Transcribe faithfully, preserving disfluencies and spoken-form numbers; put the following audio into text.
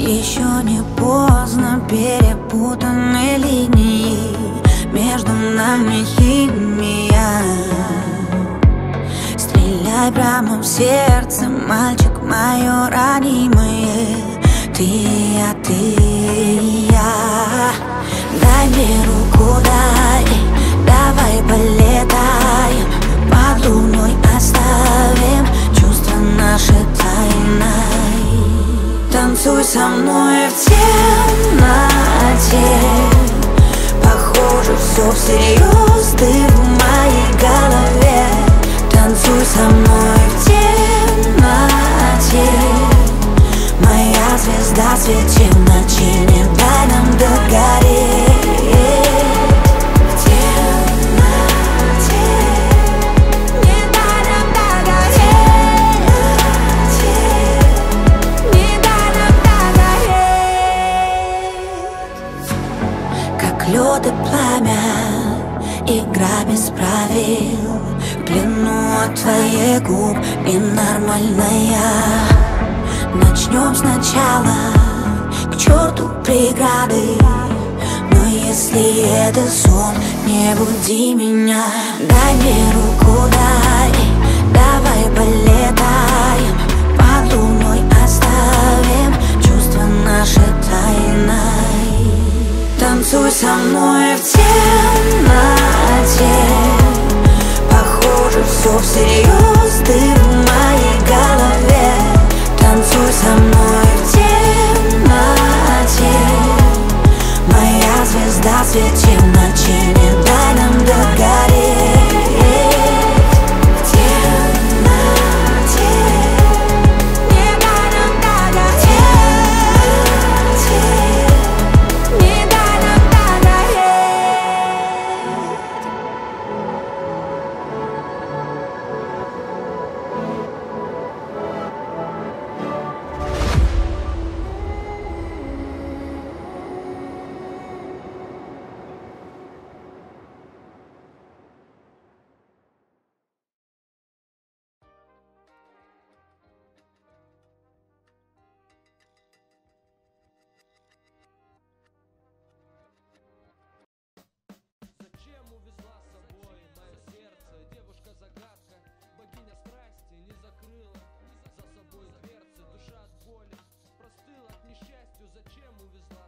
Еще не поздно, перепутаны линии, между нами химия. Стреляй прямо в сердце, мальчик, мое ранимое. Ты и я, ты и я. Дай мне руку, дай, давай полетаем, под луной оставим чувства наши тайной. Танцуй со мной в темноте, похоже, все всерьез, ты в моей голове. Танцуй со мной в темноте, моя звезда, свети в ночи, не дай нам догореть. В темноте, не дай нам догореть. Не дай нам догореть. Как лед и пламя, игра без правил, в плену от твоих губ ненормальная. Начнем сначала, к черту преграды, но если это сон, не буди меня. Дай мне руку, дай, давай полетаем, под луной оставим чувства наши тайной. Танцуй со мной в темноте, похоже, все всерьез, ты в моей голове. Танцуй со мной в темноте, моя звезда, свети в ночи, не дай нам догореть. В темноте, не дай нам догореть. Не дай нам догореть. Зачем увезла с собой мое сердце? Девушка-загадка, богиня страсти, не закрыла за собой дверцы. Душа от боли простыла, к несчастью. Зачем увезла